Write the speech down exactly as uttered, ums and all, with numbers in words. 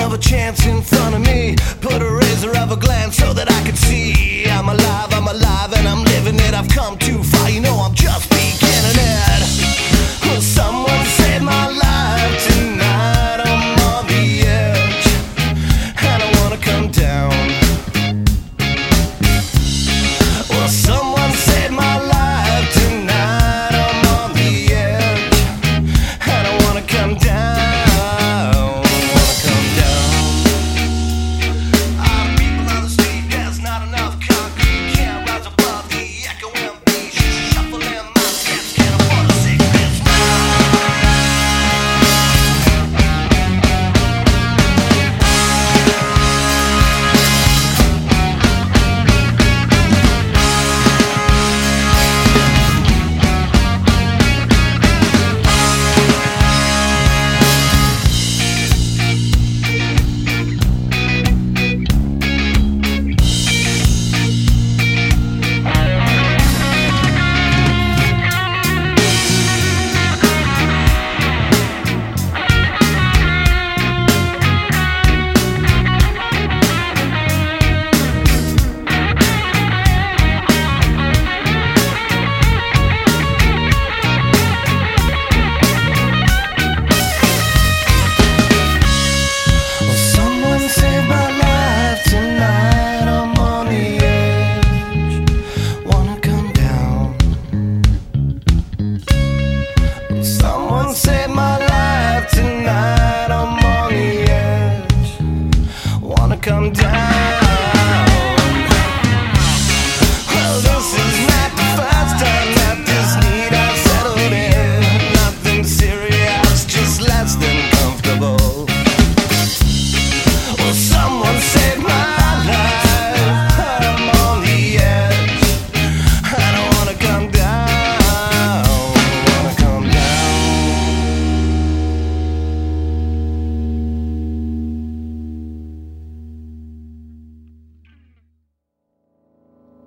of a chance in front of me. Put a razor of a glance so that I can see. I'm alive, I'm alive, and I'm living it. I've come too far, you know I'm just beginning it. Will someone save my life tonight? I'm on the edge, and I wanna come down. Will someone save my life tonight? I'm on the edge, and I wanna come down. Save my life tonight, I'm on the edge, wanna come down.